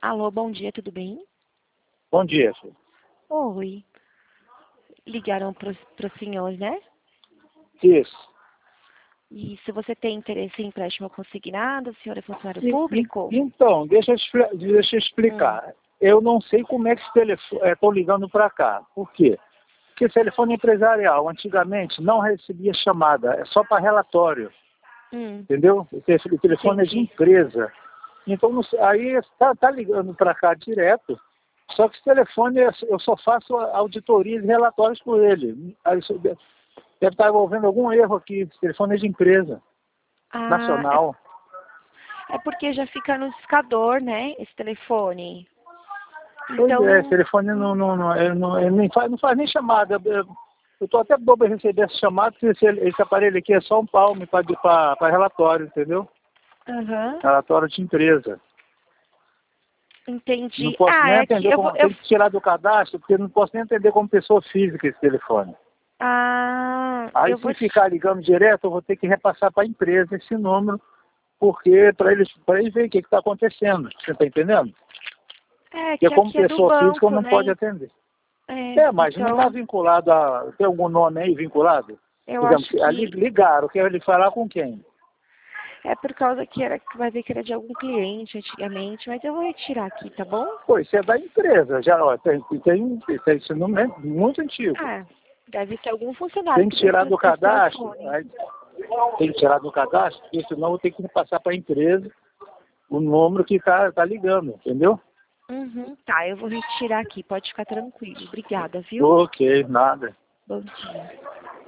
Alô, bom dia, tudo bem? Bom dia, senhor. Oi. Ligaram para o senhor, né? Isso. E se você tem interesse em empréstimo consignado, o senhor é funcionário público? Então, deixa eu explicar. Eu não sei como é que esse telefone... Estou ligando para cá. Por quê? Porque telefone empresarial, antigamente, não recebia chamada. É só para relatório. Entendeu? O telefone é de empresa. Então, aí está ligando para cá direto. Só que esse telefone, eu só faço auditorias e relatórios com ele. Aí, deve estar envolvendo algum erro aqui. Esse telefone é de empresa nacional. É porque já fica no discador, né, esse telefone. Pois Então, esse telefone não faz nem chamada. Eu estou até bobo em receber essa chamada, porque esse aparelho aqui é só um palme para relatório, entendeu? Relatório de empresa. Entendi. Não posso nem atender como. Tem que tirar do cadastro, porque não posso nem atender como pessoa física esse telefone. Aí se ficar ligando direto, eu vou ter que repassar para a empresa esse número, porque para eles verem o que está acontecendo. Você está entendendo? Porque como pessoa física não pode atender. Mas não está vinculado a... Tem algum nome aí vinculado? Eu acho que... Ligaram, quer ele falar com quem? É por causa que vai ver que era de algum cliente antigamente, mas eu vou retirar aqui, tá bom? Pô, isso é da empresa, já, ó, tem esse número muito antigo. Deve ter algum funcionário. Tem que tirar do cadastro, tem que tirar do cadastro, porque senão eu vou ter que passar para a empresa o número que tá ligando, entendeu? Tá, eu vou retirar aqui, pode ficar tranquilo. Obrigada, viu? Ok, nada. Bom dia.